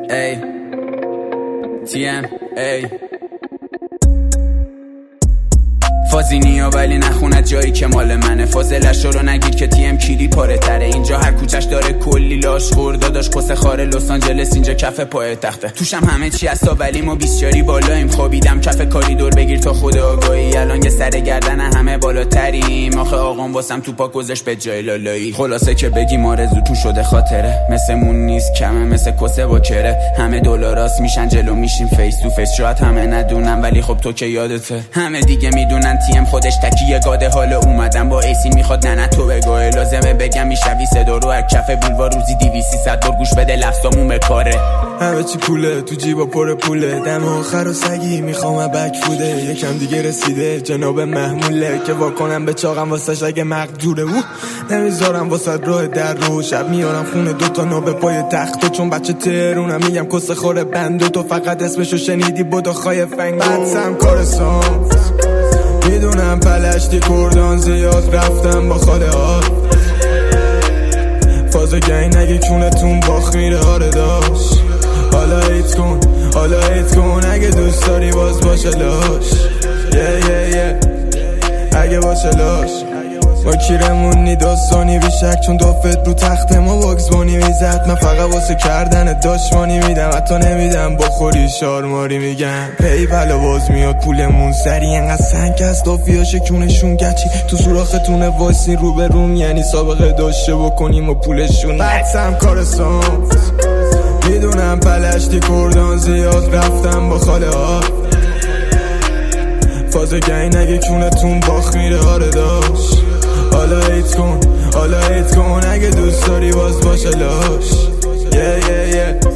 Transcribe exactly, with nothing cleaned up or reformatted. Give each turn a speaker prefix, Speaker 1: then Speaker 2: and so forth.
Speaker 1: ای تی ام ای فازینیا ولی نخوند جایی که مال منه. فاضلش رو نگیر که تیم کیری پاره تره. اینجا هر کوچش داره کلی لاش خورده داشت کس خاره. لس آنجلس اینجا کف پای تخته. توشم همه چی هستا ولی ما بیسیاری بالاییم. خوابیدم کف کاریدور بگیر تا خود آگاهی. الان یه سر گردن همه بالاتریم. آخه آقام واسم تو پا گذاشت به جای لالایی. خلاصه که بگیم آرزو تو شده خاطره. مثل مون نیست کمه مثل کسه با کره. همه دلاراست میشن جلو میشیم فیس تو فیس. شاید همه ندونم ولی خب تو که یادته. همه دیگه میدونن تیم خودش تکیه گاده. حالا اومدم با ایسی میخواد نه نه تو بگاه. لازمه بگم میشوی صدا رو از کف بولوار. روزی دیویسی صد بار گوش بده لفظامون به کاره.
Speaker 2: همه چی کوله تو جیبا پر پوله. دم آخر و سگی میخوام بک فوده. یکم دیگه رسیده جناب محموله که واکنم به چاقم واسش اگه مقدوره. اوه نمیذارم واسه راه در رو. شب میارم خونه دوتا نوبه پای تخت. چون بچه ترونم میگم کس خوره بند. تو فقط اسمشو شنیدی بدو خای فنگ. بعدسم کارسان میدونم پلشتی کردان زیاد رفتم با خاله ها. فازه گنگ نگه کونتون باخ میره آره داشت. حالا ایت کن حالا ایت کن اگه دوست داری باز باشه لاش. یه یه یه اگه باشه لاش. ما کیرمونی داستانی بیشک چون دافت رو تخت ما باگزبانی میزد. من فقط واسه کردن داشمانی میدم. حتی نمیدم بخوری شارماری میگم. پی بلا باز میاد پولمون سری. انقدر سنگ از دافیا شکونشون گچی. تو سوراختونه وایسی رو به روم. یعنی سابقه داشته بکنیم و پولشون بعدسم کارسان. میدونم پلشتی کردان زیاد رفتم با خاله ها. فازه گنگ نگه کونتون باخ میره آره داشت. حالا ایت کن حالا ایت کن اگه دوست داری باز باشه لاش. یه یه یه